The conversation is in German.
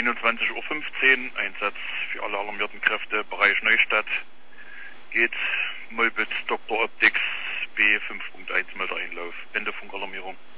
21:15 Uhr, Einsatz für alle alarmierten Kräfte, Bereich Neustadt. Geht Molbitz Dr. Optics B5.1 Melder Einlauf. Ende Funkalarmierung.